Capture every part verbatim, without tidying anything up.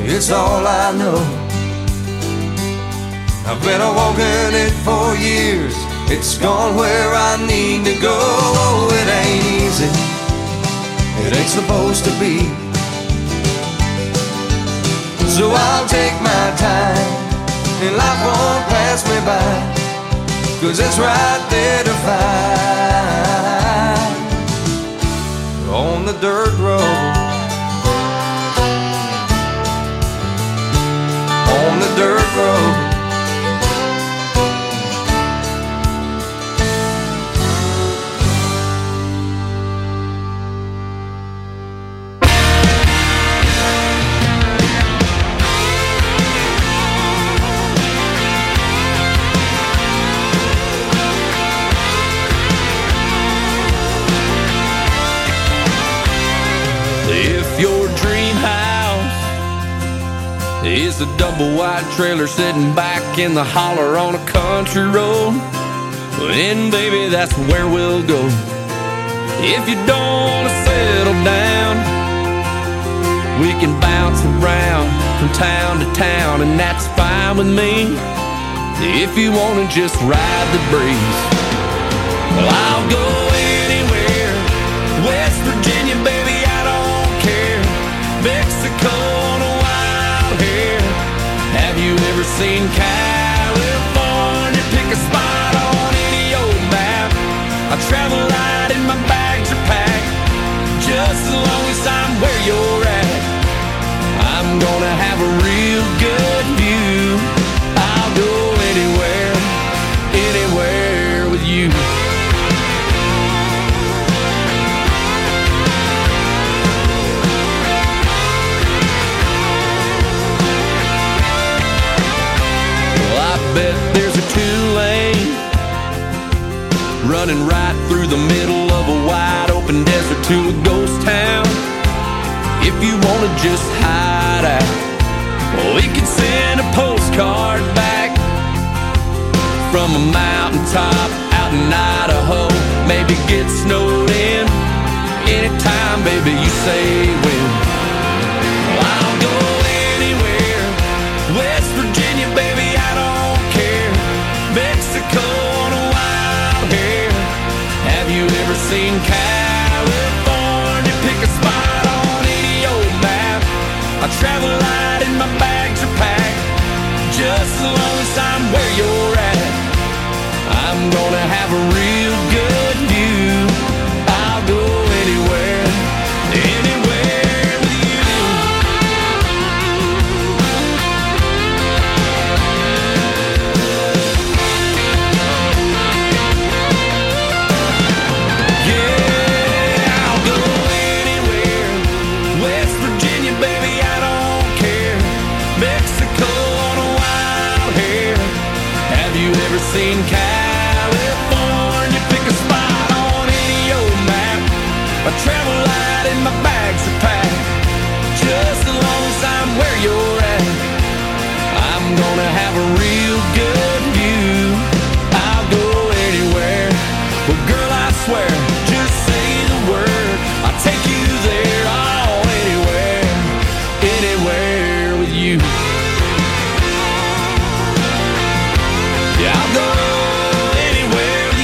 it's all I know. I've been a walking it for years. It's gone where I need to go. Oh, it ain't easy. It ain't supposed to be. So I'll take my time, and life won't pass me by, 'cause it's right there to find on the dirt road. On the dirt road. Is the double wide trailer sitting back in the holler on a country road? Then baby, that's where we'll go. If you don't want to settle down, we can bounce around from town to town, and that's fine with me. If you want to just ride the breeze, well, I'll go anywhere. West Virginia, baby, I don't care. Mexico on a wild hair. Have you ever seen California? Pick a spot on any old map. I travel light and my bags are packed. Just as long as I'm where you're at, I'm gonna have a real good view. I'll go anywhere, anywhere with you. Bet there's a two-lane running right through the middle of a wide open desert to a ghost town. If you want to just hide out, well, we can send a postcard back from a mountaintop out in Idaho. Maybe get snowed in anytime, baby, you say when. Well, I'll go anywhere. West Virginia, baby, I don't Mexico on a wild hair. Have you ever seen California? Pick a spot on any old map. I travel light and my bags are packed. Just as long as I'm where you're at, I'm gonna have a real good view. I'll go anywhere, anywhere with you. Seen California, pick a spot on any old map. I travel light and my bags are packed. Just as long as I'm where you're at, I'm gonna have a real good view. I'll go anywhere. Well, girl, I swear, just say the word, I'll take you there. Oh, anywhere, anywhere with you. Yeah, I'll go anywhere with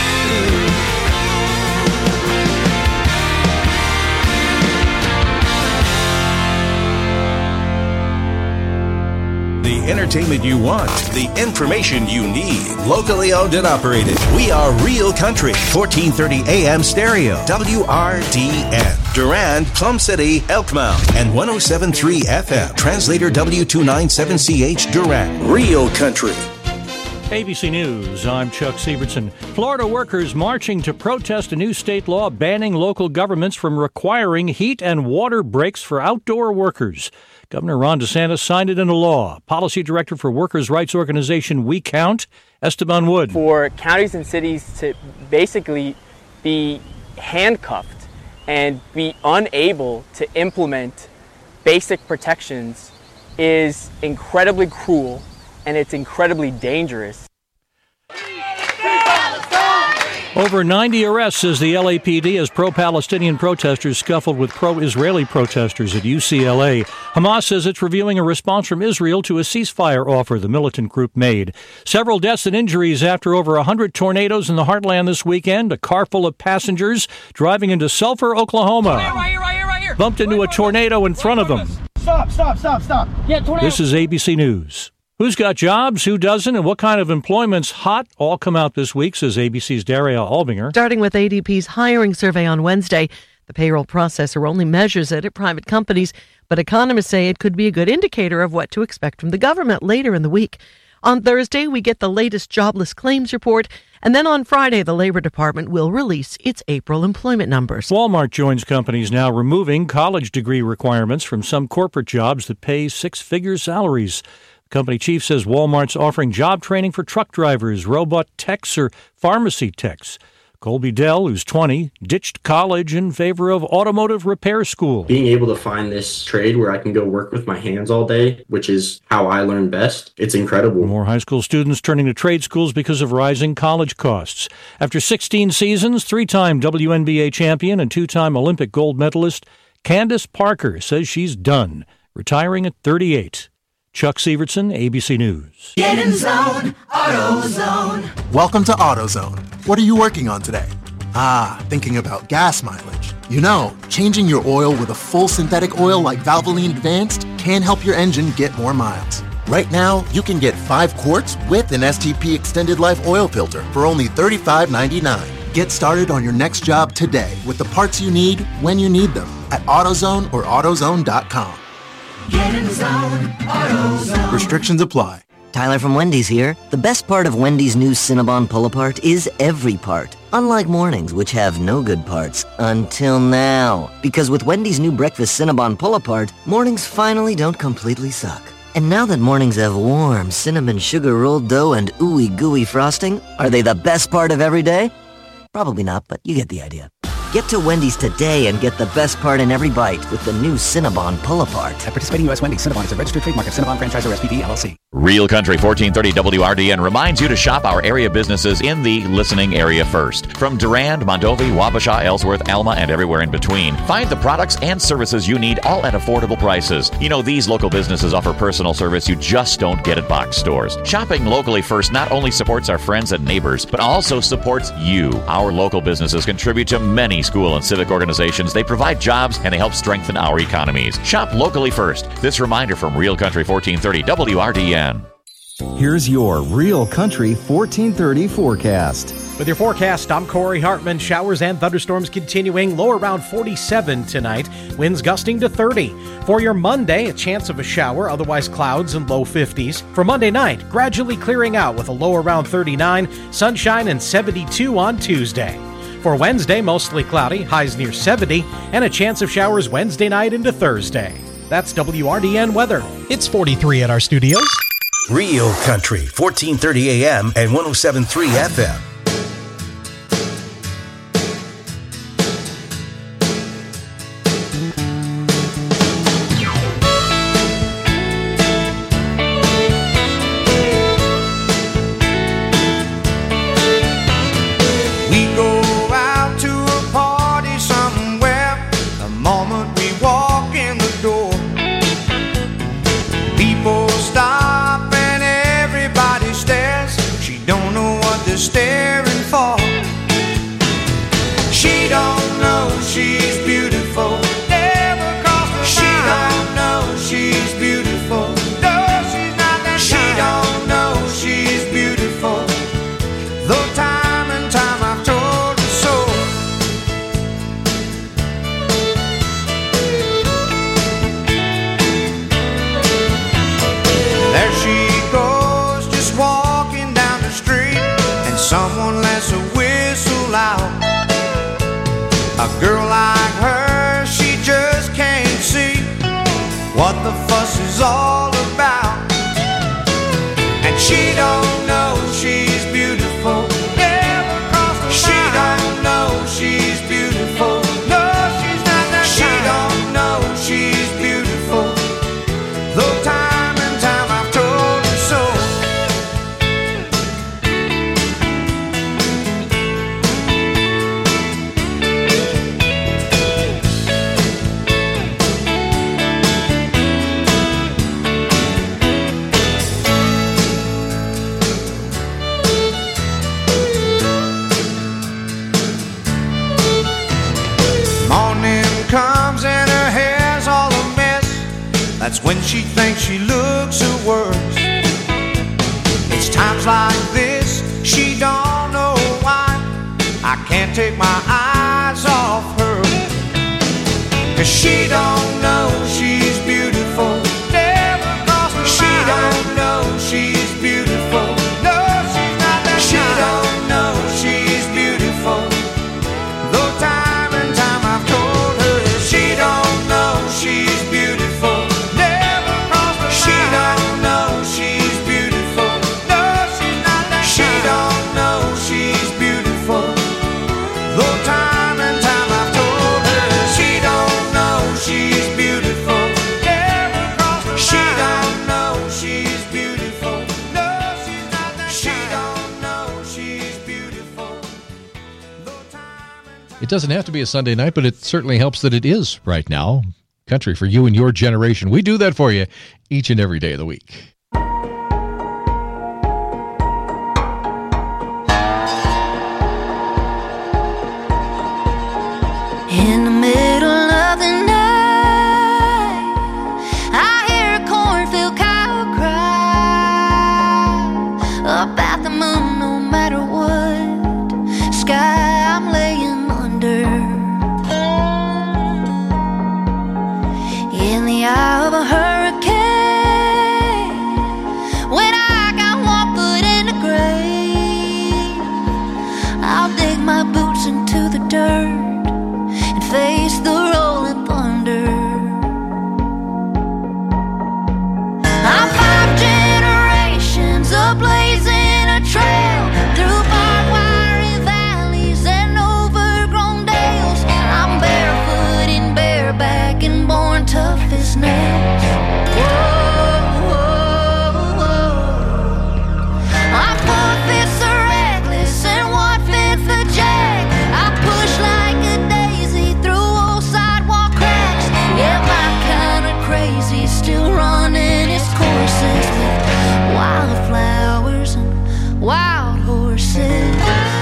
you. The entertainment you want, the information you need. Locally owned and operated. We are Real Country, fourteen thirty A M stereo, W R D N. Durand, Plum City, Elkmount, and one oh seven point three F M. Translator W two ninety-seven C H, Durand. Real Country. A B C News, I'm Chuck Sievertson. Florida workers marching to protest a new state law banning local governments from requiring heat and water breaks for outdoor workers. Governor Ron DeSantis signed it into law. Policy Director for workers' rights organization We Count, Esteban Wood. For counties and cities to basically be handcuffed and be unable to implement basic protections is incredibly cruel, and it's incredibly dangerous. Free Palestine! Over ninety arrests as the L A P D as pro-Palestinian protesters scuffled with pro-Israeli protesters at U C L A. Hamas says it's reviewing a response from Israel to a ceasefire offer the militant group made. Several deaths and injuries after over one hundred tornadoes in the heartland this weekend. A car full of passengers driving into Sulphur, Oklahoma. Right here, right here, right here, right here. Bumped into a tornado in front of them. Stop, stop, stop, stop. Yeah, tornado. This is A B C News. Who's got jobs, who doesn't, and what kind of employment's hot? All come out this week, says A B C's Daria Albinger. Starting with A D P's hiring survey on Wednesday, the payroll processor only measures it at private companies, but economists say it could be a good indicator of what to expect from the government later in the week. On Thursday, we get the latest jobless claims report, and then on Friday, the Labor Department will release its April employment numbers. Walmart joins companies now removing college degree requirements from some corporate jobs that pay six-figure salaries. The company chief says Walmart's offering job training for truck drivers, robot techs, or pharmacy techs. Colby Dell, who's twenty, ditched college in favor of automotive repair school. Being able to find this trade where I can go work with my hands all day, which is how I learn best, it's incredible. More high school students turning to trade schools because of rising college costs. After sixteen seasons, three-time W N B A champion and two-time Olympic gold medalist Candace Parker says she's done, retiring at thirty-eight. Chuck Sievertson, A B C News. Get in zone, AutoZone. Welcome to AutoZone. What are you working on today? Ah, thinking about gas mileage. You know, changing your oil with a full synthetic oil like Valvoline Advanced can help your engine get more miles. Right now, you can get five quarts with an S T P Extended Life oil filter for only thirty-five ninety-nine. Get started on your next job today with the parts you need when you need them at AutoZone or AutoZone dot com. Get in zone, AutoZone. Restrictions apply. Tyler from Wendy's here. The best part of Wendy's new Cinnabon Pull-Apart is every part. Unlike mornings, which have no good parts. Until now. Because with Wendy's new breakfast Cinnabon Pull-Apart, mornings finally don't completely suck. And now that mornings have warm cinnamon sugar rolled dough and ooey gooey frosting, are they the best part of every day? Probably not, but you get the idea. Get to Wendy's today and get the best part in every bite with the new Cinnabon Pull-Apart. At participating U S Wendy's, Cinnabon is a registered trademark of Cinnabon Franchisor S P D L L C. Real Country fourteen thirty W R D N reminds you to shop our area businesses in the listening area first. From Durand, Mondovi, Wabasha, Ellsworth, Alma, and everywhere in between. Find the products and services you need all at affordable prices. You know, these local businesses offer personal service you just don't get at box stores. Shopping locally first not only supports our friends and neighbors, but also supports you. Our local businesses contribute to many school and civic organizations. They provide jobs and they help strengthen our economies. Shop locally first. This reminder from Real Country fourteen thirty W R D N. Here's your Real Country fourteen thirty forecast. With your forecast, I'm Corey Hartman. Showers and thunderstorms continuing. Low around forty-seven tonight. Winds gusting to thirty. For your Monday, a chance of a shower, otherwise clouds and low fifties. For Monday night, gradually clearing out with a low around thirty-nine. Sunshine and seventy-two on Tuesday. For Wednesday, mostly cloudy, highs near seventy, and a chance of showers Wednesday night into Thursday. That's W R D N weather. It's forty-three at our studios. Real Country, fourteen thirty A M and one oh seven point three F M. Staring for. She don't know she's beautiful. Never crossed her mind. She don't know she's beautiful. No, she's not that She kind. Don't know she's beautiful. Though time and time I've told her so. There she goes, just walking down the street. Someone lets a whistle out. A girl like her, she just can't see what the fuss is all about. And she don't know she's beautiful. Never crossed her mind. She don't know she's beautiful. No, she's not that She kind. Don't know she's beautiful. Though time and time I've told her so. when she thinks she looks her worst. It's times like this she don't know why I can't take my eyes off her. 'Cause she don't know she's beautiful. Never crossed her mind. She don't know she's beautiful. No, she's not that She kind. Don't know she's beautiful. Though time and time I've told her she don't know she's beautiful. Never crossed her she mind. She don't know she's beautiful. No, she's not that She kind. Don't know she's beautiful. Though time and time I've told her she don't know she's beautiful. Never crossed her she mind. Don't know she's beautiful. No, she's not that She kind. Don't know she's beautiful. It doesn't have to be a Sunday night, but it certainly helps that it is right now. Country for you and your generation. We do that for you each and every day of the week. In the middle of the night, I hear a cornfield cow cry about the moon. No matter what sky I'm laying under, in the eye of a hurricane, when I got one foot in the grave, I'll dig my boots into the dirt and face the rolling thunder. I'm five generations of blazing a trail through barbed wire valleys and overgrown dales. I'm barefoot and bareback and born tough as nails. Whoa, whoa, whoa. I'm four fifths a reckless and one fifth a jack. I push like a daisy through old sidewalk cracks. Yeah, my kind of crazy still running its courses with wildflowers and wild horses.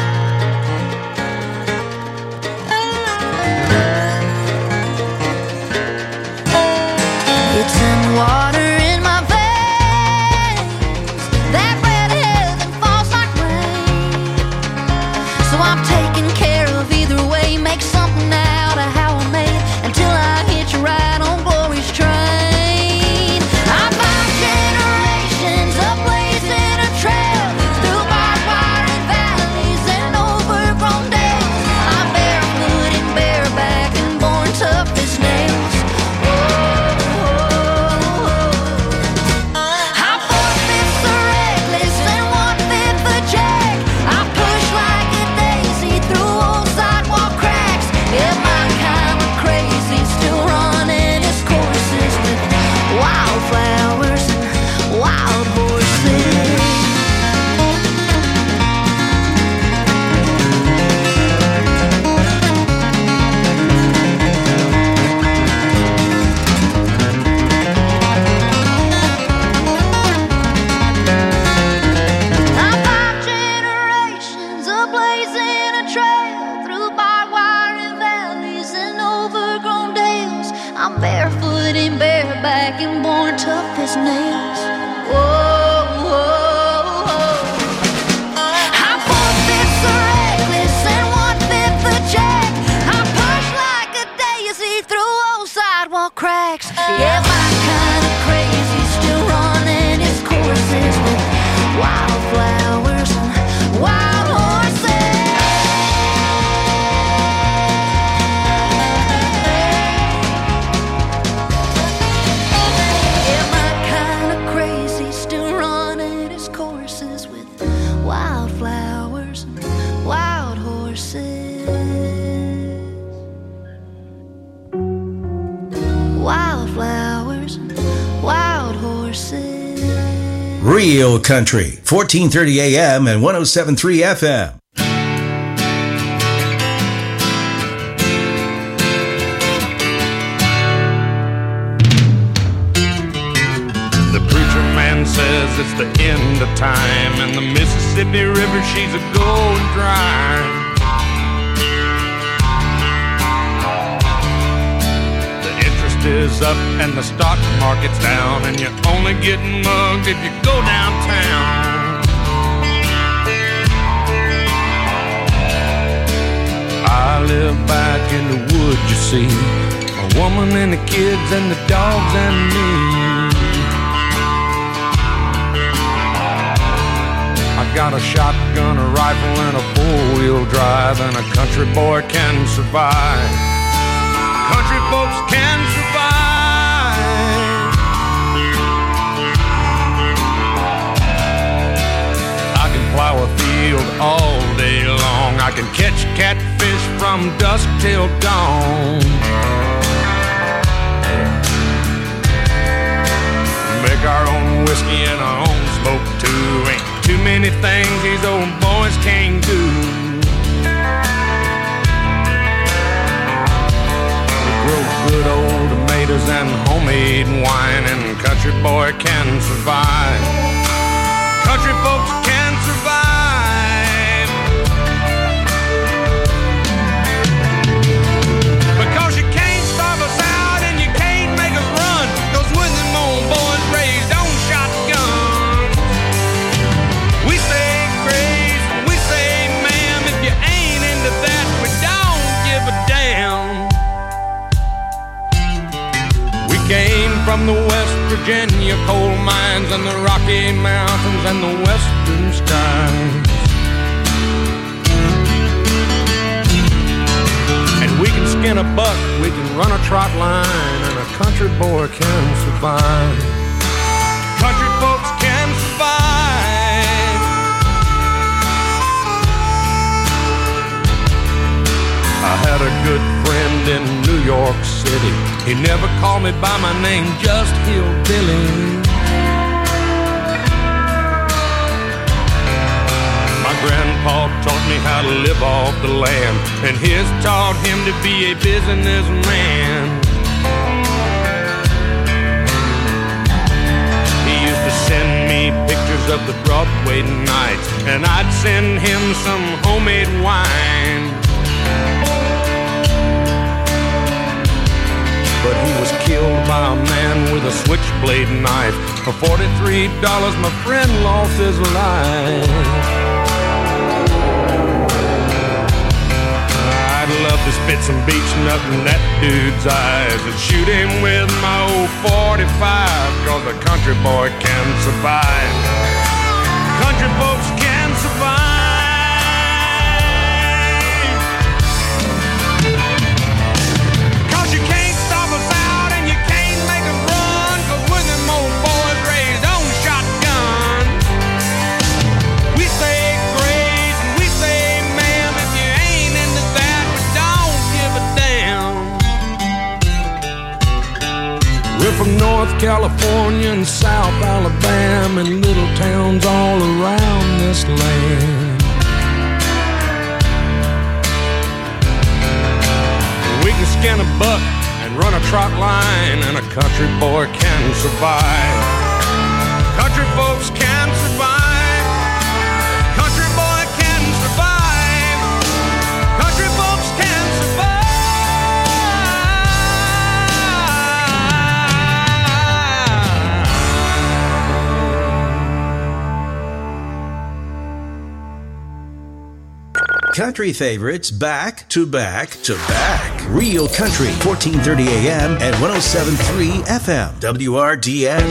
It's in the water in my veins that red heaven falls like rain. So I'm taking care of either way, make something out of how I made until I hitch a ride on glory's train. I'm five generations of blazing a trail through barbed wire and valleys and overgrown dales. I'm barefoot and bareback and born tough as nails. I'm four fifths a reckless and one fifth a jack. I push like a daisy through old sidewalk cracks. Yeah, my kind of crazy still running its courses with wildflowers and wild horses. I'm five generations of blazing a trail through barbed wire and valleys and overgrown dales. I'm barefoot and bareback and born tough as nails. Whoa, whoa, whoa. I'm four fifths a reckless and one fifth a jack. I push like a daisy through old sidewalk cracks. Yeah, my kind of crazy still running its courses with wildflowers and wild horses. Yeah, my kind of crazy still running its courses with wildflowers and wild horses. Wildflowers and wild horses. Real Country, fourteen thirty A M and one oh seven point three F M. The preacher man says it's the end of time, and the Mississippi River, she's a going dry. The interest is up and the stock market's down, and you're only getting mugged if you go downtown. I live back in the woods, you see, a woman and the kids and the dogs and me. I got a shotgun, a rifle, and a four-wheel drive, and a country boy can survive. Country folks can survive. I can plow a field all day long. I can catch catfish from dusk till dawn. Make our own whiskey and our own smoke too. Ain't too many things these old boys can't do. We grow good old tomatoes and homemade wine, and country boy can survive. Country folks can survive. Because you can't starve us out and you can't make us run, 'cause when them old boys raised on shotguns, we say grace, we say ma'am, if you ain't into that, we don't give a damn. We came from the West Virginia coal mines and the Rocky Mountains and the western skies. And we can skin a buck, we can run a trot line, and a country boy can survive. Country folks can survive. I had a good friend in New York City. He never called me by my name, just Hillbilly. My grandpa taught me how to live off the land, and his taught him to be a businessman. He used to send me pictures of the Broadway nights, and I'd send him some homemade wine. But he was killed by a man with a switchblade knife. For forty-three dollars, my friend lost his life. I'd love to spit some beach nut in that dude's eyes and shoot him with my old forty-five, 'cause a country boy can survive. Country folks can survive. We're from North California and South Alabama and little towns all around this land. We can skin a buck and run a trot line, and a country boy can survive. Country folks can survive. Country boy can survive. Country folks can survive. Country favorites back to back to back. Real Country, fourteen thirty A M and one oh seven point three F M. W R D N.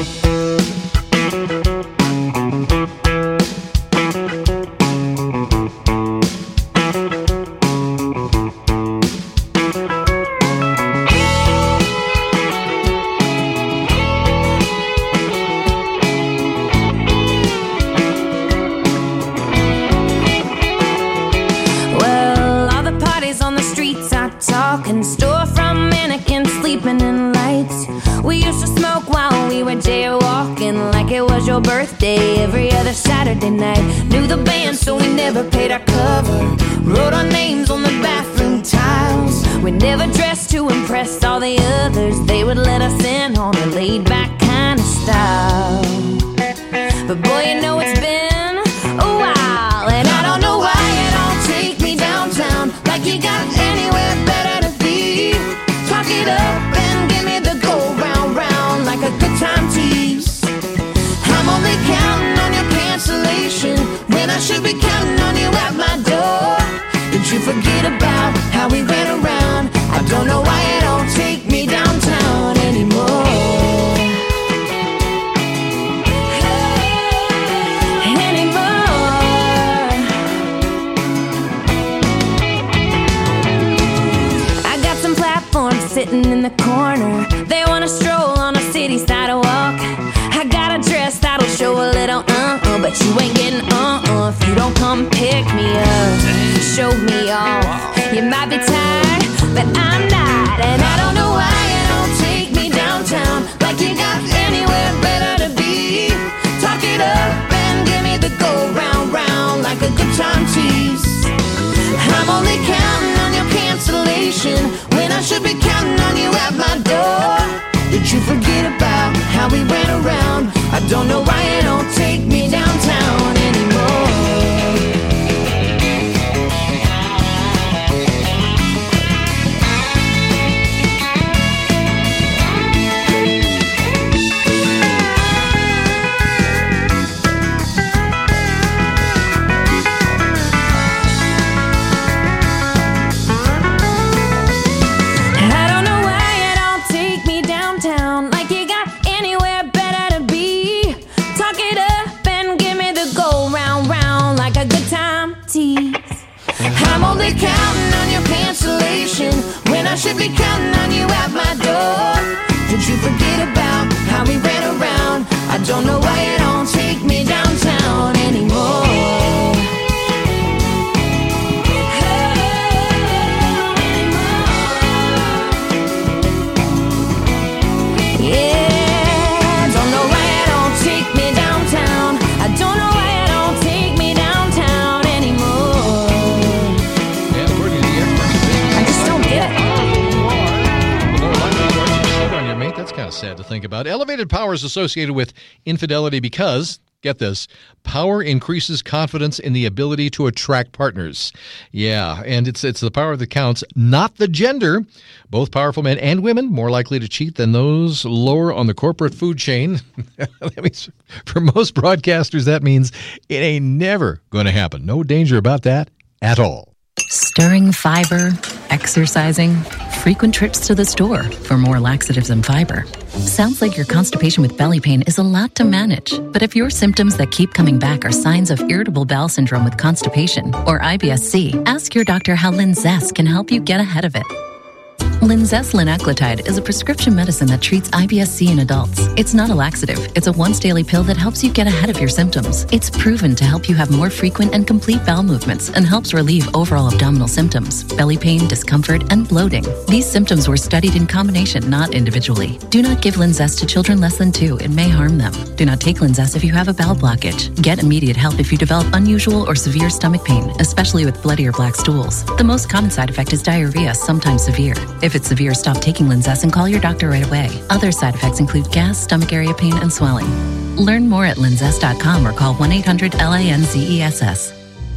Talking storefront mannequins sleeping in lights. We used to smoke while we were jaywalking like it was your birthday every other Saturday night. Knew the band so we never paid our cover. Wrote our names on the bathroom tiles. We never dressed to impress all the others. They would let us in on a laid back kind of style. But boy, you know it's been a while, and I don't know why you don't take me downtown like you got anywhere better to be. Talk it up and give me the gold. But you ain't getting uh-uh if you don't come pick me up, show me off. You might be tired, but I'm not. And I don't know why you don't take me downtown, like you got anywhere better to be. Talk it up and give me the go round, round, like a good time tease. I'm only counting on your cancellation when I should be counting on you at my door. Did you forget about how we ran around? I don't know why you don't take me downtown anymore. I'm only counting on your cancellation when I should be counting on you at my door. Did you forget about how we ran around? I don't know why you don't take me downtown anymore. Yeah, don't know why you don't take me downtown. I don't know why you don't take me downtown anymore. I just don't get it. That's kind of sad to think about. Elevated power is associated with infidelity because, get this, power increases confidence in the ability to attract partners. Yeah, and it's it's the power that counts, not the gender. Both powerful men and women more likely to cheat than those lower on the corporate food chain. That means, for most broadcasters, that means it ain't never going to happen. No danger about that at all. Stirring fiber, exercising, frequent trips to the store for more laxatives and fiber. Sounds like your constipation with belly pain is a lot to manage. But if your symptoms that keep coming back are signs of irritable bowel syndrome with constipation or I B S C, ask your doctor how Linzess can help you get ahead of it. Linzess linaclotide is a prescription medicine that treats I B S C in adults. It's not a laxative. It's a once-daily pill that helps you get ahead of your symptoms. It's proven to help you have more frequent and complete bowel movements and helps relieve overall abdominal symptoms, belly pain, discomfort, and bloating. These symptoms were studied in combination, not individually. Do not give Linzess to children less than two. It may harm them. Do not take Linzess if you have a bowel blockage. Get immediate help if you develop unusual or severe stomach pain, especially with bloody or black stools. The most common side effect is diarrhea, sometimes severe. If it's severe, stop taking Linzess and call your doctor right away. Other side effects include gas, stomach area pain, and swelling. Learn more at linzess dot com or call one eight hundred L A N Z E S S.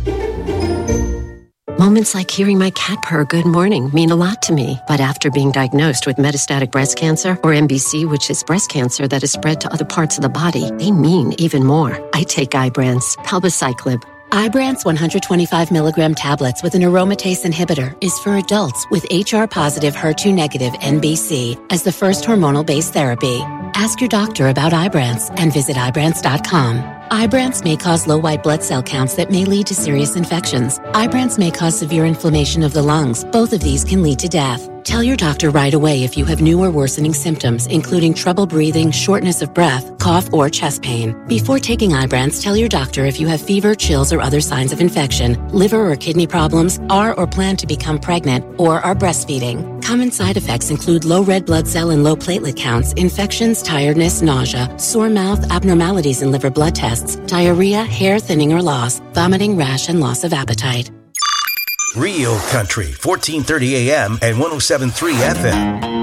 Moments like hearing my cat purr good morning mean a lot to me. But after being diagnosed with metastatic breast cancer, or M B C, which is breast cancer that is spread to other parts of the body, they mean even more. I take Ibrance, palbociclib. Ibrance one hundred twenty-five milligram tablets with an aromatase inhibitor is for adults with H R-positive, H E R two negative M B C as the first hormonal-based therapy. Ask your doctor about Ibrance and visit Ibrance dot com. Ibrance may cause low white blood cell counts that may lead to serious infections. Ibrance may cause severe inflammation of the lungs. Both of these can lead to death. Tell your doctor right away if you have new or worsening symptoms, including trouble breathing, shortness of breath, cough, or chest pain. Before taking Ibrance, tell your doctor if you have fever, chills, or other signs of infection, liver or kidney problems, are or plan to become pregnant, or are breastfeeding. Common side effects include low red blood cell and low platelet counts, infections, tiredness, nausea, sore mouth, abnormalities in liver blood tests, diarrhea, hair thinning or loss, vomiting, rash, and loss of appetite. Real Country, fourteen thirty A M and one oh seven point three F M.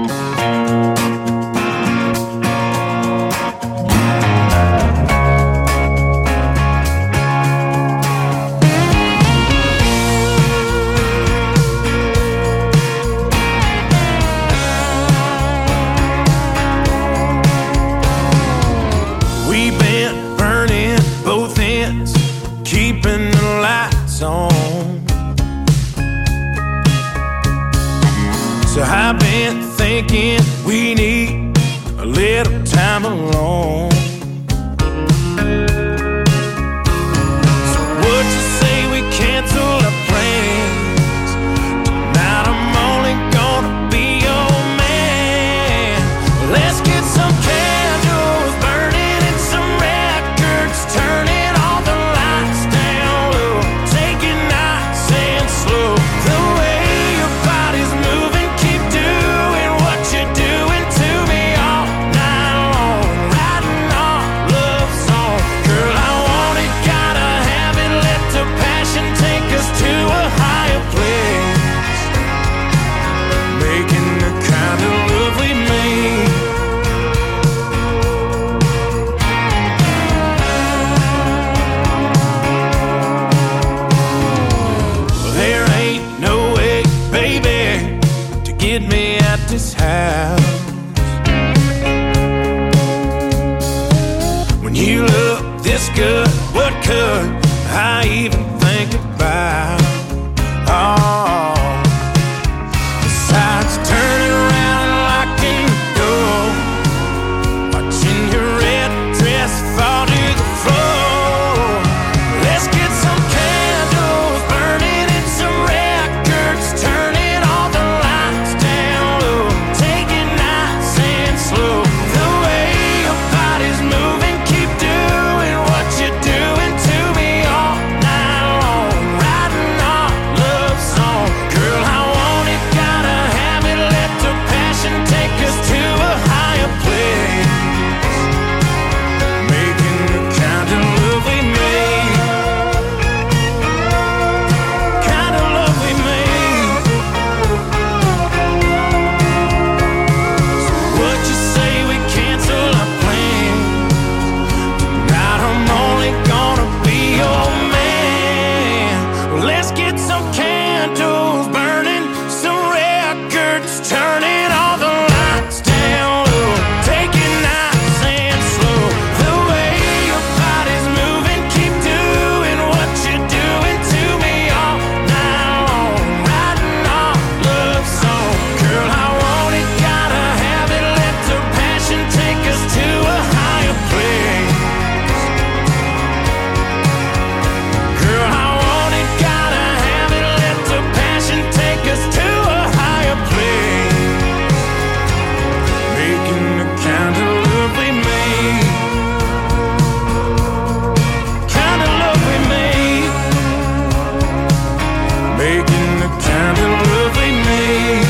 We've been burning both ends, keeping the lights on. So I've been thinking we need a little time alone. So would you say we cancel our plans? Tonight I'm only gonna be your man. Let's get some candles burning and some records turning on the this good, what could I even think about? Oh, besides turning around and locking the door, watching your red dress fall to the floor. Let's get some candles burning and some records, turning all the lights down low, take it nice and slow. The way your body's moving, keep doing what you're doing to me all night long, writing our love song. Girl, I want it, gotta have it, let the passion take us to a higher place, making the kind of love we made, kind of love we made. So what you say we cancel our plans? Tonight I'm only gonna be your man. Well, let's get some candles burning, some records turning, all the lights down low, take it nice and slow. The way your body's moving, keep doing what you're doing to me all night long, writing our love song. Girl, I want it, gotta have it, let the passion take us to a higher place. Girl, I want it, gotta have it, let the passion take us to a higher place, making the kind of love we made, kind of love we made, making the kind of love we made.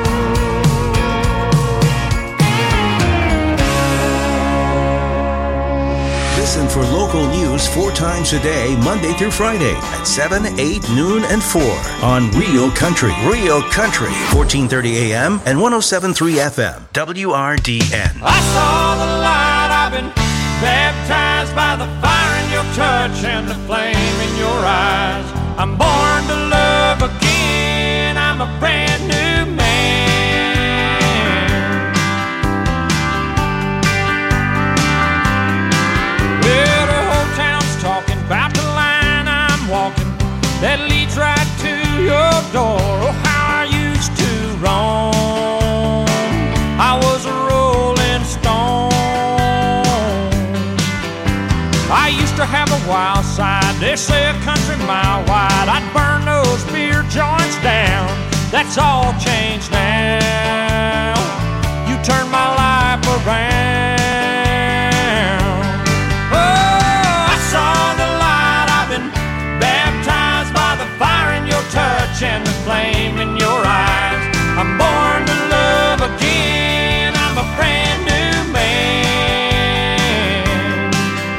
Listen for local news four times a day, Monday through Friday at seven, eight, noon, and four on Real Country. Real Country, fourteen thirty A M and one oh seven point three F M, W R D N. I saw the light, I've been baptized by the fire in your touch and the flame in your eyes. I'm born to love again, I'm a brand new man. Well, the whole town's talking about the line I'm walking that leads right to your door. Oh, how I used to roam, I was a rolling stone. I used to have a wild side, they say a country mile wide. I'd burn those beer joints down, that's all changed now. You turned my life around. Oh, I saw the light, I've been baptized by the fire in your touch and the flame in your eyes. I'm born to love again, I'm a brand new man.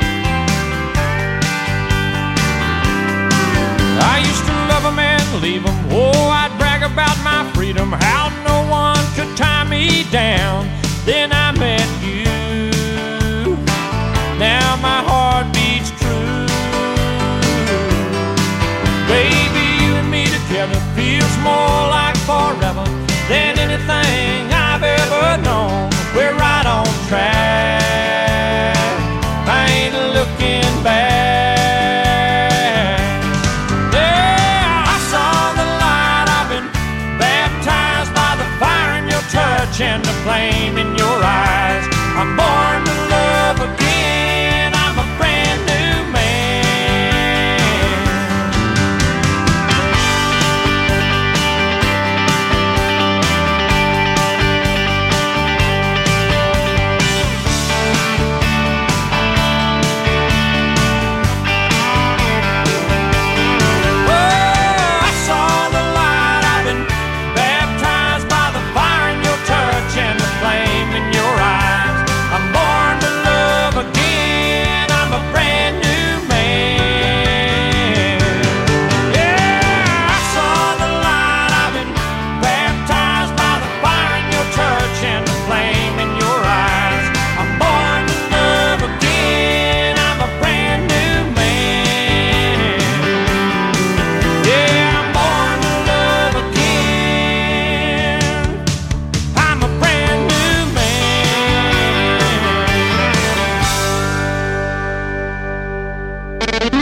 I used to love 'em and leave 'em. Oh, I'd brag about my freedom, how no one could tie me down. Then I met you, now my heart beats true. Baby, you and me together feels more like forever than anything I've ever known. We're right on track, I ain't looking back. Yeah, I saw the light, I've been baptized by the fire in your touch and the flame in your eyes.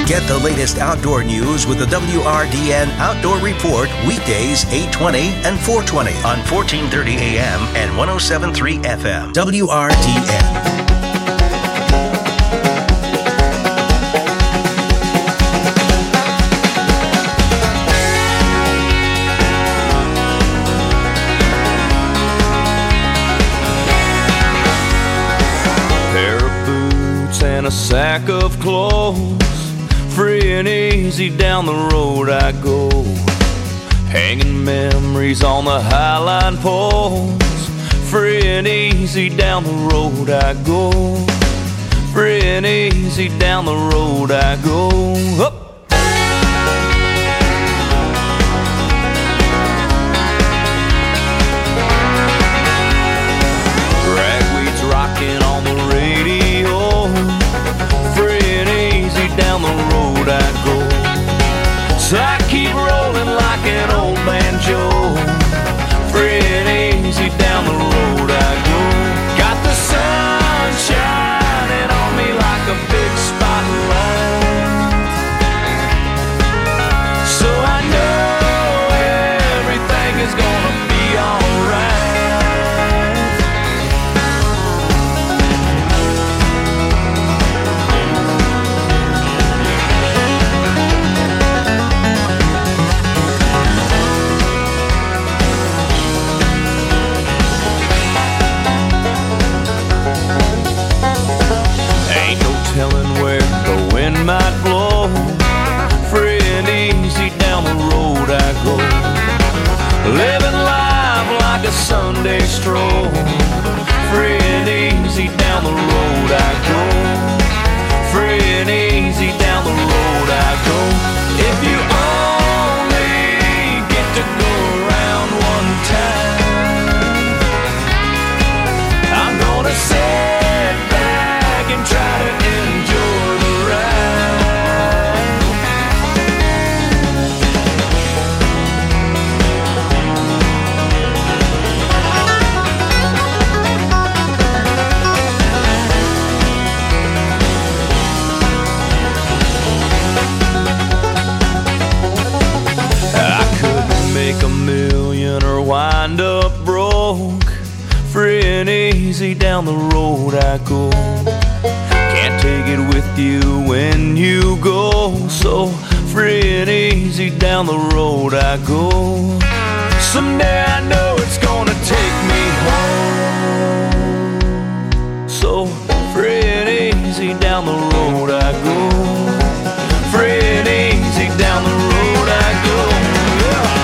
Get the latest outdoor news with the W R D N Outdoor Report weekdays eight twenty and four twenty on fourteen thirty A M and one oh seven point three F M. W R D N. And a sack of clothes, free and easy down the road I go, hanging memories on the highline poles. Free and easy down the road I go, free and easy down the road I go. Up. Ragweed's rocking on the radio, down the road I go. So I keep rolling like an old banjo, free and easy down the road I go. Got the sun shining on me like a big spotlight, so I know everything is gonna be alright. Telling where the wind might blow, free and easy down the road I go, living life like a Sunday stroll, free and easy down the road I go, free and easy down the road I go. If you only get to go around one time, I'm gonna sit back and try to enjoy the make a million or wind up broke, free and easy down the road I go. Can't take it with you when you go, so free and easy down the road I go. Someday I know it's gonna take me home, so free and easy down the road I go, free and easy down the road I go. Yeah.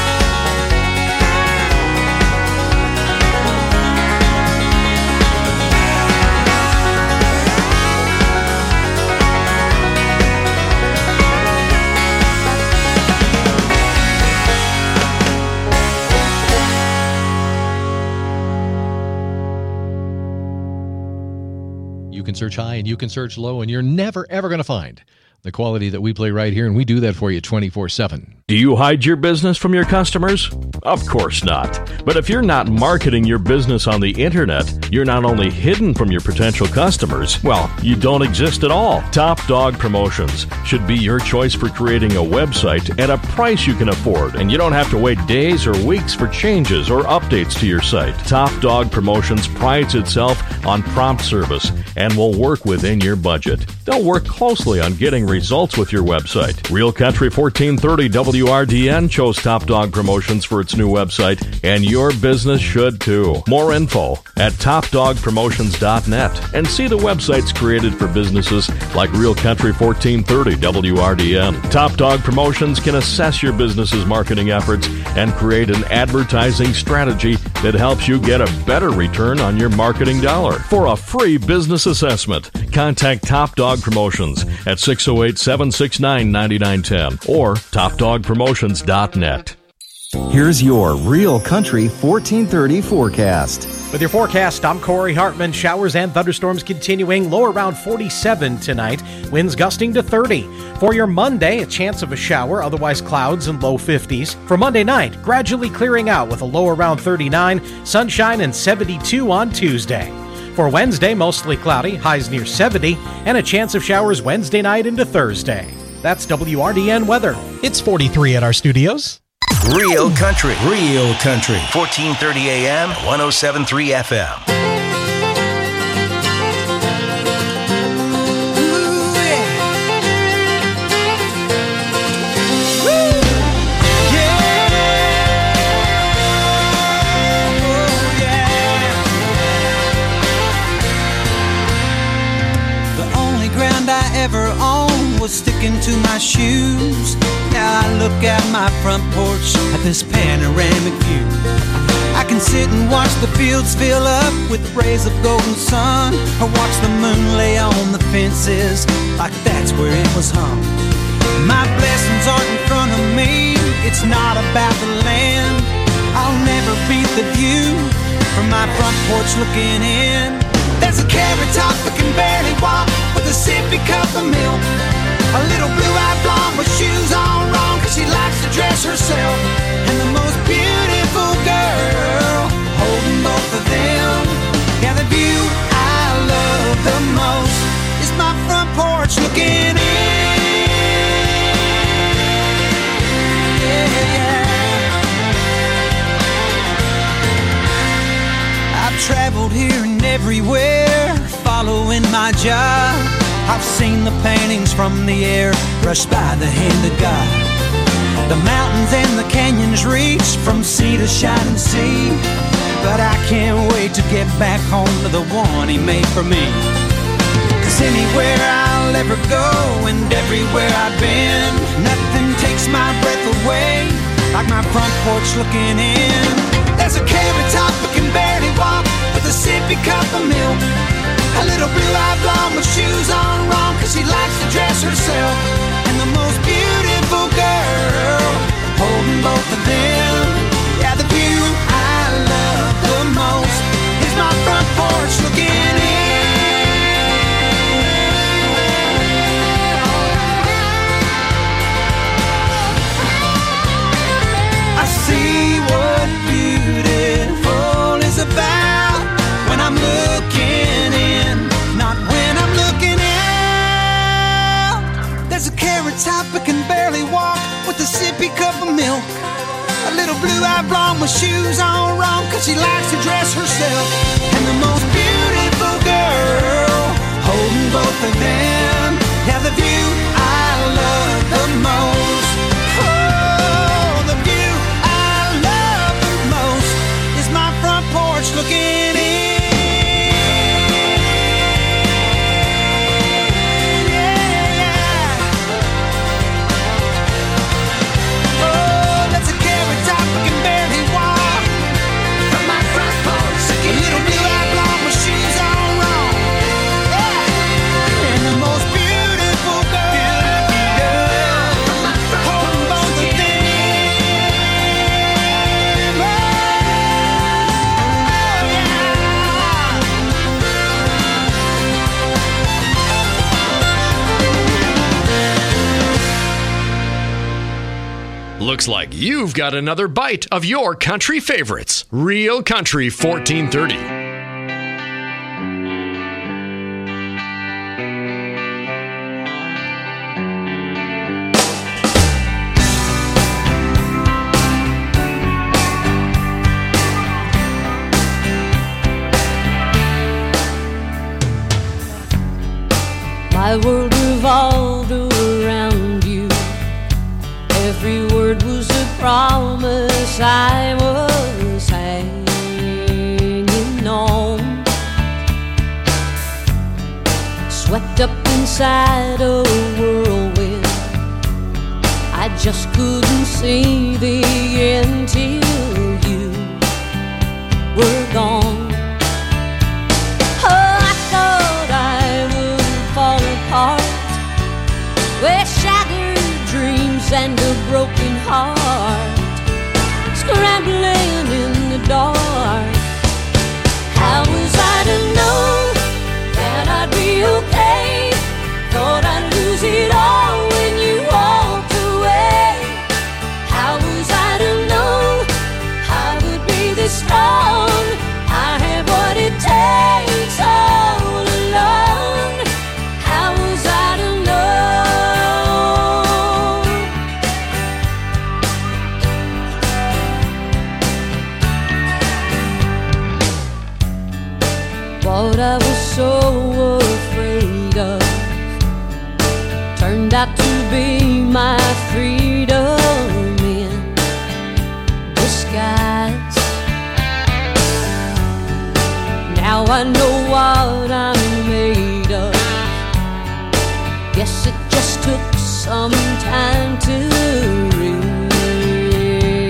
You can search high and you can search low, and you're never, ever going to find the quality that we play right here, and we do that for you twenty-four seven. Do you hide your business from your customers? Of course not. But if you're not marketing your business on the internet, you're not only hidden from your potential customers, well, you don't exist at all. Top Dog Promotions should be your choice for creating a website at a price you can afford, and you don't have to wait days or weeks for changes or updates to your site. Top Dog Promotions prides itself on prompt service and will work within your budget. They'll work closely on getting results with your website. Real Country fourteen thirty W R D N chose Top Dog Promotions for its new website, and your business should too. More info at top dog promotions dot net, and see the websites created for businesses like Real Country fourteen thirty W R D N. Top Dog Promotions can assess your business's marketing efforts and create an advertising strategy that helps you get a better return on your marketing dollar. For a free business assessment, contact Top Dog Promotions at six oh eight, seven six nine, nine nine one zero or top dog promotions dot net. Here's your Real Country fourteen thirty forecast. With your forecast, I'm Corey Hartman. Showers and thunderstorms continuing. Low around forty-seven tonight. Winds gusting to thirty. For your Monday, a chance of a shower, otherwise clouds and low fifties. For Monday night, gradually clearing out with a low around thirty-nine. Sunshine and seventy-two on Tuesday. For Wednesday, mostly cloudy, highs near seventy, and a chance of showers Wednesday night into Thursday. That's W R D N weather. It's forty-three at our studios. Real Country. Real Country. fourteen thirty A M, one oh seven point three F M. Ever owned was sticking to my shoes. Now I look out my front porch at this panoramic view. I can sit and watch the fields fill up with rays of golden sun, or watch the moon lay on the fences like that's where it was hung. My blessings aren't in front of me, it's not about the land. I'll never beat the view from my front porch looking in. There's a carrot top that can barely walk with a sippy cup of milk. A little blue-eyed blonde with shoes on wrong, cause she likes to dress herself. And the most beautiful girl holding both of them. Yeah, the view I love the most is my front porch looking in. Yeah, yeah. I've traveled here and everywhere, following my job. I've seen the paintings from the air brushed by the hand of God. The mountains and the canyons reach from sea to shining sea. But I can't wait to get back home to the one he made for me. Cause anywhere I'll ever go and everywhere I've been, nothing takes my breath away like my front porch looking in. There's a carrot top that can barely walk with a sippy cup of milk. A little blue-eyed blonde with shoes on wrong, cause she likes to dress herself. And the most beautiful girl holding both of them. Yeah, the view I love the most is my front porch looking in. I see what beautiful is about when I'm looking in, not when I'm looking out. There's a carrot top that can barely walk with a sippy cup of milk. A little blue-eyed blonde with shoes on wrong, cause she likes to dress herself. And the most beautiful girl holding both of them. Yeah, the view I love the most. Oh, the view I love the most is my front porch looking in. Looks like you've got another bite of your country favorites. Real Country fourteen thirty. My world revolved around you. Every word was a promise I was hanging on. Swept up inside a whirlwind, I just couldn't see the end till you were gone. Oh, I thought I would fall apart with shattered dreams and a broken heart, scrambling in the dark. How was I to know that I'd be okay? Thought I'd lose it all when you walked away. How was I to know I would be this strong? I have what it takes. out to be my freedom in disguise. Now I know what I'm made of. Guess it just took some time to realize.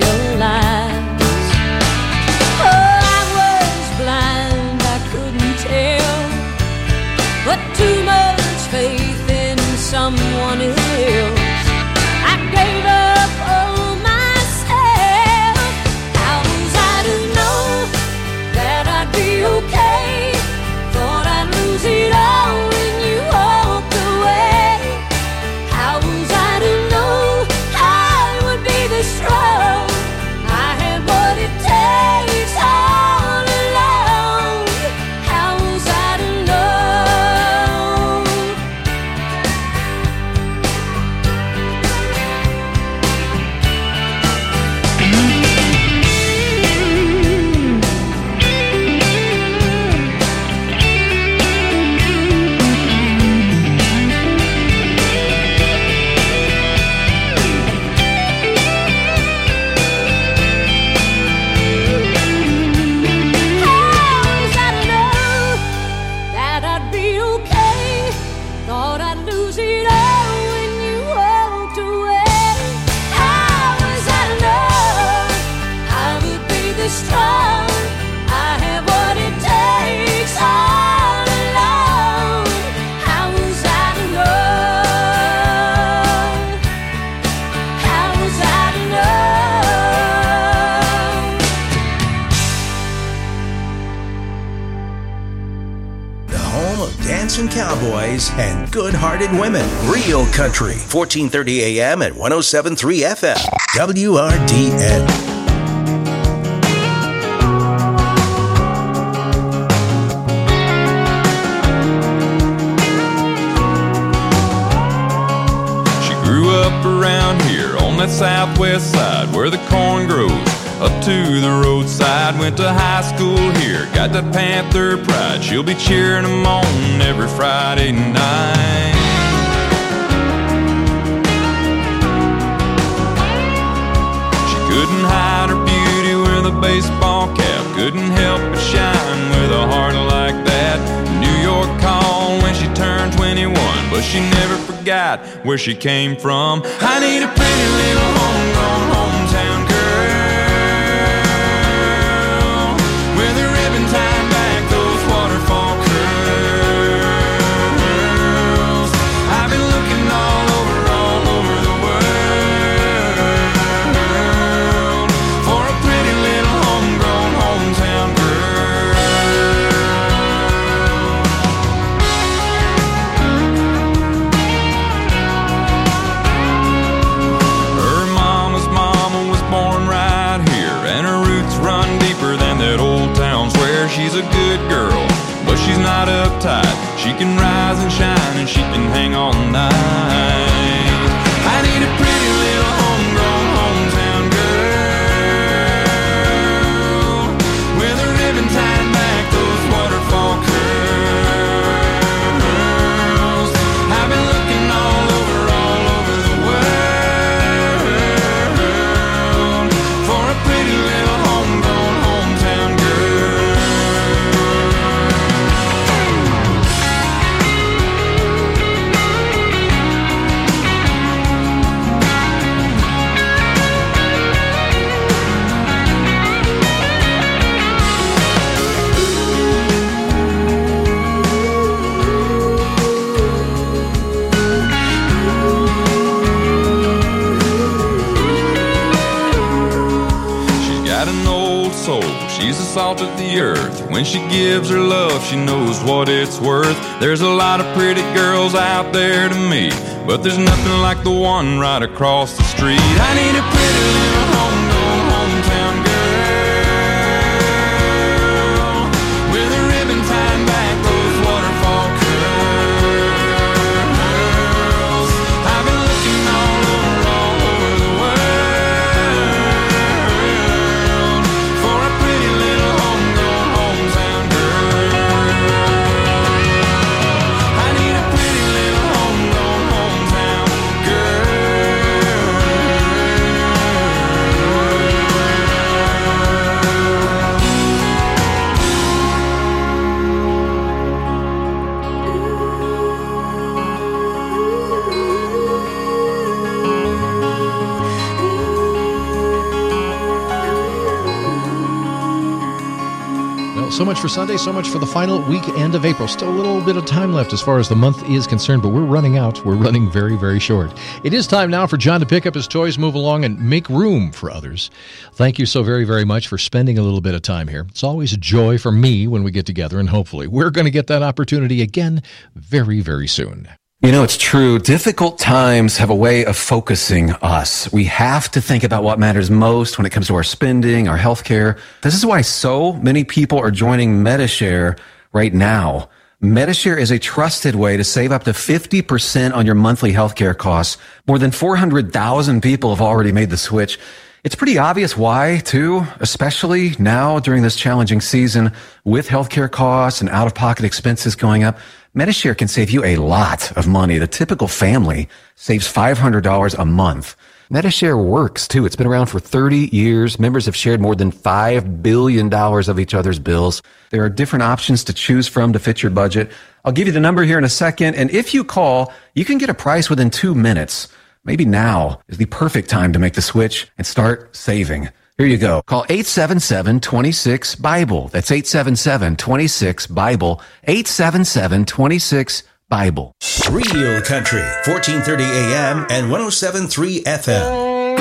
Oh, I was blind, I couldn't tell, but too much faith in someone else. I gave up on myself. How was I to know that I'd be okay? Thought I'd lose it all when you walked away. How was I to know I would be this strong? I had what it takes all along. How was I to know? That I'd be okay. Thought I'd lose it all when you walked away. How was I to know I would be this strong? I have what it takes all along. How was I to know? How was I to know? The home of dancing cowboys and good-hearted women. Real Country, fourteen thirty A M at one oh seven point three F M. W R D N. She grew up around here on that southwest side where the corn grows up to the roadside. Went to high school here, got that Panther pride. She'll be cheering them on every Friday night. She couldn't hide her beauty with a baseball cap, couldn't help but shine with a heart like that. New York called when she turned twenty-one, but she never forgot where she came from. I need a pretty little homegrown hometown girl with a ribbon tied back, those waterfall curls. I've been looking all over, all over the world for a pretty little homegrown hometown girl. Her mama's mama was born right here, and her roots run deeper than that old town square. She's a good girl, but she's not uptight. She can rise and shine, and she can hang all night. I need a pretty little homegrown hometown girl with a ribbon tied back, those waterfall curls. I've been looking all over, all over the world for a pretty little homegrown hometown girl. She's got an old soul, she's the salt of the earth. When she gives her love, she knows what it's worth. There's a lot of pretty girls out there to me, but there's nothing like the one right across the street. I need a pretty little homegrown hometown girl with a ribbon tied back, those waterfall curls. I've been looking all over, all over the world for a pretty little homegrown hometown girl. I need a pretty little homegrown hometown So much for Sunday, so much for the final weekend of April. Still a little bit of time left as far as the month is concerned, but we're running out. We're running very, very short. It is time now for John to pick up his toys, move along, and make room for others. Thank you so very, very much for spending a little bit of time here. It's always a joy for me when we get together, and hopefully we're going to get that opportunity again very, very soon. You know, it's true. Difficult times have a way of focusing us. We have to think about what matters most when it comes to our spending, our health care. This is why so many people are joining Medi-Share right now. Medi-Share is a trusted way to save up to fifty percent on your monthly healthcare costs. More than four hundred thousand people have already made the switch. It's pretty obvious why, too, especially now during this challenging season with healthcare costs and out-of-pocket expenses going up. Medi-Share can save you a lot of money. The typical family saves five hundred dollars a month. Medi-Share works, too. It's been around for thirty years. Members have shared more than five billion dollars of each other's bills. There are different options to choose from to fit your budget. I'll give you the number here in a second, and if you call, you can get a price within two minutes. Maybe now is the perfect time to make the switch and start saving. Here you go. Call eight seven seven, two six, BIBLE. That's eight seven seven, two six, BIBLE. eight seven seven, two six, BIBLE. Real Country, fourteen thirty A M and one oh seven point three F M.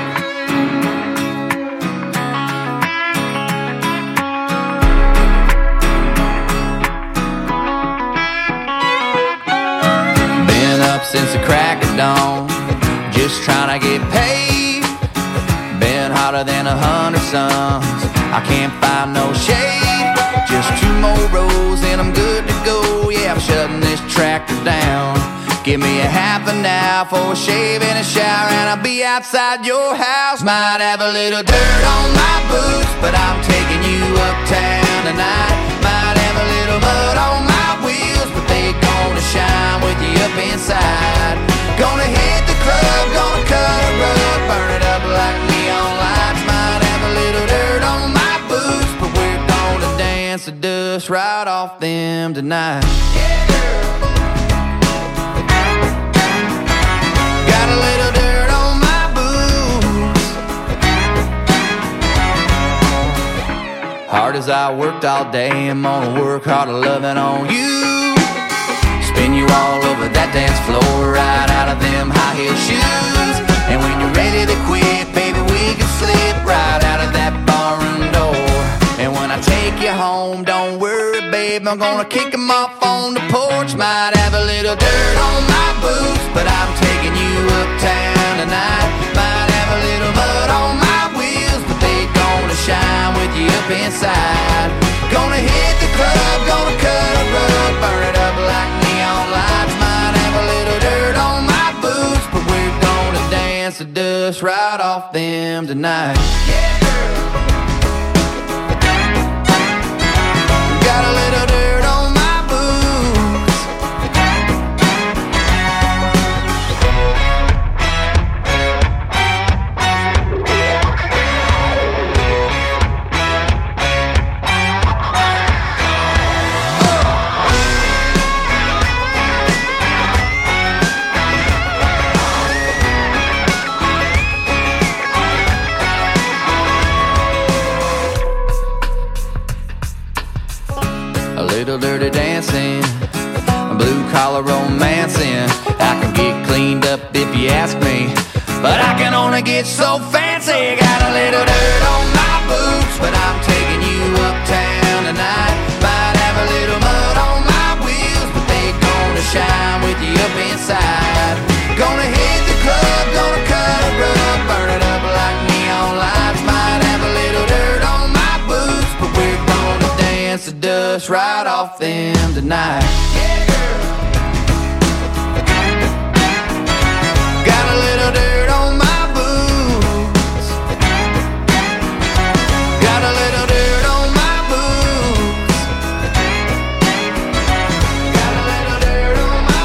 Been up since the crack of dawn, just trying to get paid. Been hotter than a hundred suns, I can't find no shade. Just two more rows and I'm good to go. Yeah, I'm shutting this tractor down. Give me a half an hour for a shave and a shower, and I'll be outside your house. Might have a little dirt on my boots, but I'm taking you uptown tonight. Might have a little mud on my wheels, but they gonna shine with you up inside. Gonna hit the club, gonna cut a rug, burn it up like neon lights. Might have a little dirt on my boots, but we're gonna dance the dust right off them tonight. Yeah, girl. Got a little dirt on my boots. Hard as I worked all day, I'm gonna work harder loving on you. Spin you all over that dance floor, right out of them high heel shoes. And when you're ready to quit, baby, we can slip right out of that barroom door. And when I take you home, don't worry, babe, I'm gonna kick them off on the porch. Might have a little dirt on my boots, but I'm taking you uptown tonight. Might have a little mud on my wheels, but they gonna shine with you up inside. Gonna hit the club, gonna cut a rug, burn it up like neon lights. Might have a little dirt on my boots, but we're gonna dance the dust right off them tonight. Yeah, girl. Got a little dirt on my boots. Little dirty dancing, blue collar romancing. I can get cleaned up if you ask me, but I can only get so fancy. Got a little dirt on my boots, but I'm taking you uptown tonight. Might have a little mud on my wheels, but they gonna shine with you up inside. Gonna hit the club, gonna cut a rug, burn it up like neon lights. Might have a little dirt on my boots, but we're gonna dance the dust right off them tonight. Yeah, girl. Got a little dirt on my boots. Got a little dirt on my boots. Got a little dirt on my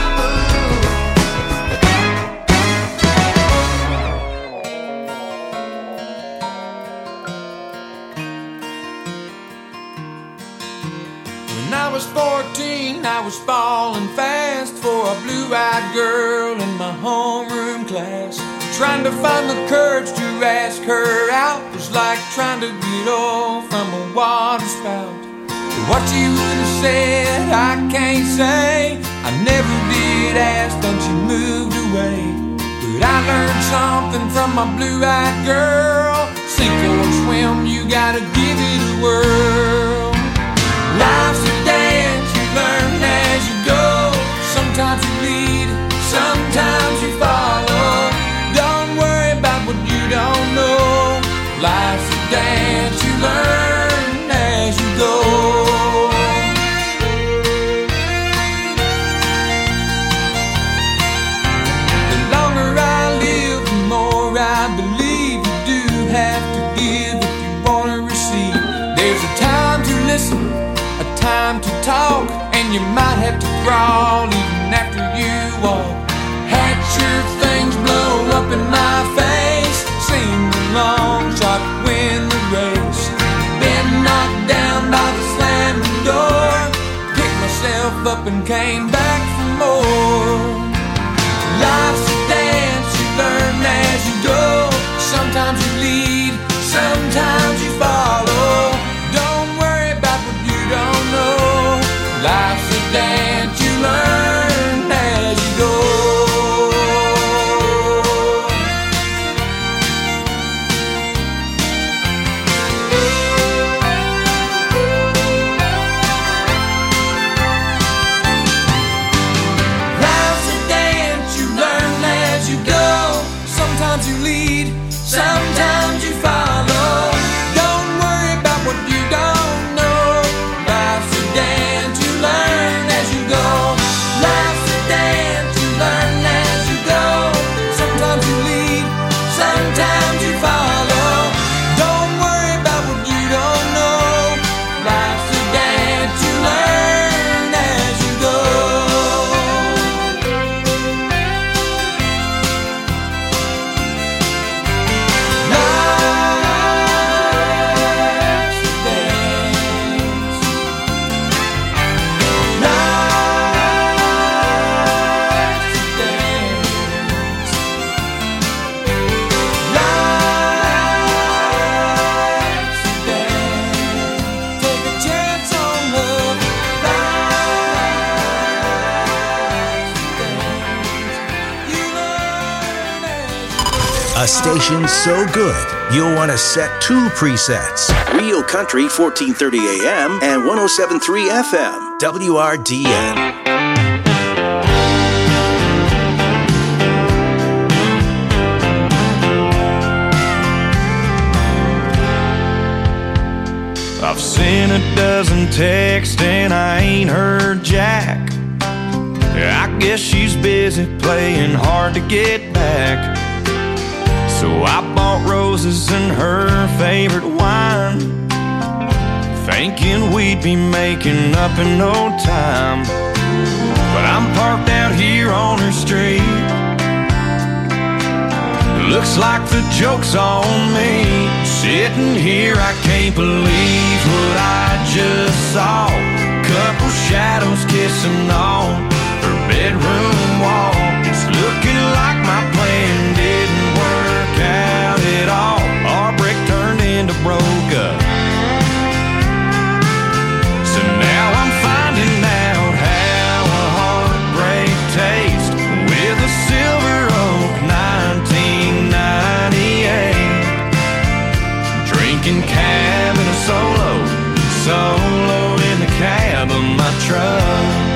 When I was fourteen, I was falling fast for a blue-eyed girl in my homeroom class. Trying to find the courage to ask her out was like trying to get off from a water spout. What you would have said, I can't say. I never did ask, then she moved away. But I learned something from my blue-eyed girl. Sink or swim, you gotta give it a whirl. Life's a dance, you learn as you go. Sometimes you lead, sometimes you follow. Don't worry about what you don't know. Life's a dance, you learn as you go. A time to talk, and you might have to crawl even after you walk. Hatch your things, blow up in my face. Sing the long shot, win the race. Been knocked down by the slamming door. Picked myself up and came back for more. Life's a dance, you learn as you go. Sometimes you lead, sometimes you follow. Don't know. Life's a dance, you learn as you go. Life's a dance, you learn as you go. Sometimes you lead, sometimes you follow. Don't worry about what you don't know. A station so good, you'll want to set two presets. Real Country, fourteen thirty A M and one oh seven point three F M, W R D N. I've seen a dozen texts and I ain't heard Jack. I guess she's busy playing hard to get back. So I bought roses and her favorite wine, thinking we'd be making up in no time. But I'm parked out here on her street. Looks like the joke's on me. Sitting here, I can't believe what I just saw. Couple shadows kissing on her bedroom wall. It's looking like my plan didn't work out at all. Our brick turned into broke up. So now I'm finding out how a heartbreak tastes with a Silver Oak nineteen ninety-eight. Drinking cab in a solo, solo in the cab of my truck.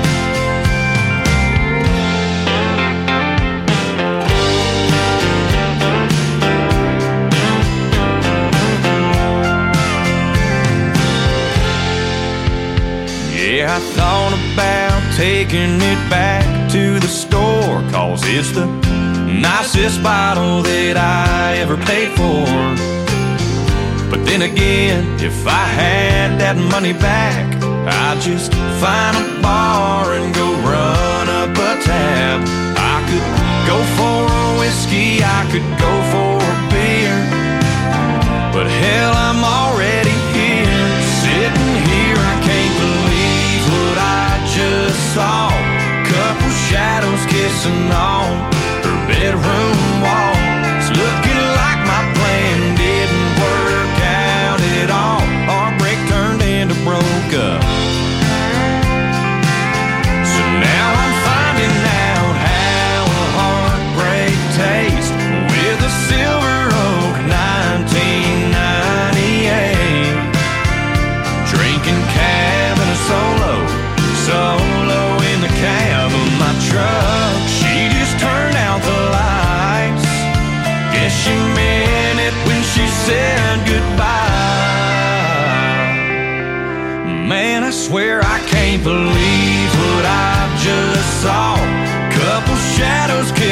Yeah, I thought about taking it back to the store, 'cause it's the nicest bottle that I ever paid for. But then again, if I had that money back, I'd just find a bar and go run up a tab. I could go for a whiskey, I could go for a beer, but hell, I'm already here. Sitting here, I can't believe what I just saw. Couple shadows kissing on her bedroom wall. It's looking like my plan didn't work out at all. Our break turned into broke up.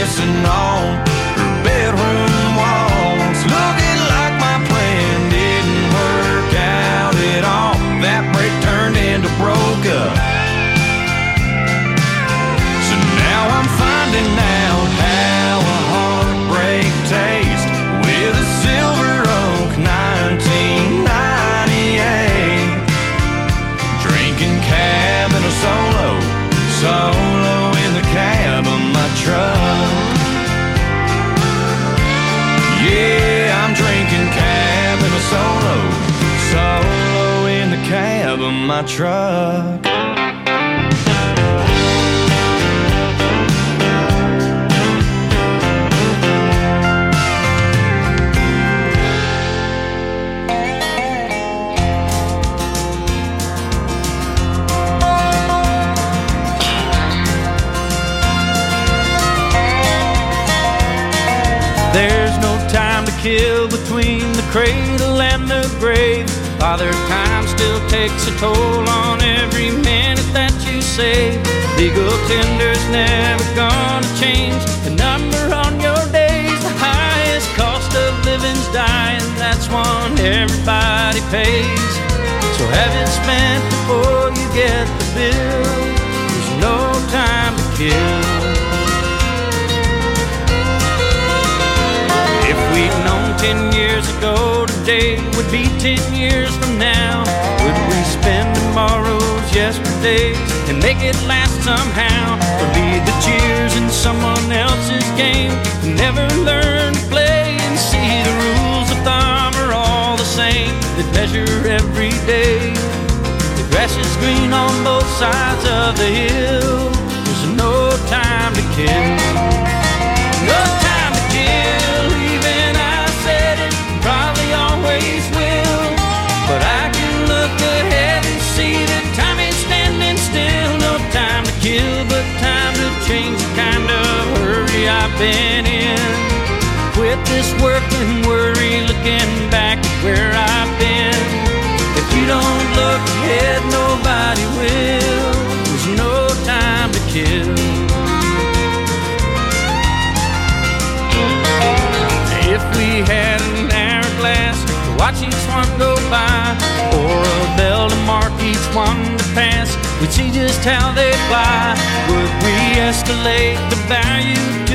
reminiscing on her bedroom walls, looking like my plan didn't work out at all. That break turned into broke up. So now I'm finding out how a heartbreak tastes with a Silver Oak nineteen ninety-eight. Drinking cab in a solo, solo in the cab of my truck. Yeah, I'm drinking cab in a solo, solo in the cab of my truck. There's no time to kill between the cradle and the grave. Father Time still takes a toll on every minute that you save. Legal tender's never gonna change the number on your days. The highest cost of living's dying, that's one everybody pays. So have it spent before you get the bill. There's no time to kill. If we'd known ten years ago, today would be ten years from now. Would we spend tomorrow's yesterdays and make it last somehow? Or lead the cheers in someone else's game and never learn to play and see the rules of thumb are all the same, that measure every day. The grass is green on both sides of the hill. There's no time to kill. No time to kill. Probably always will, but I can look ahead and see that time is standing still. No time to kill, but time to change the kind of hurry I've been in. Quit this work and worry, looking back at where I've been. If you don't look ahead, nobody will. There's no time to kill. If we had an hourglass to watch each one go by, or a bell to mark each one to pass, we'd see just how they fly. Would we escalate the value to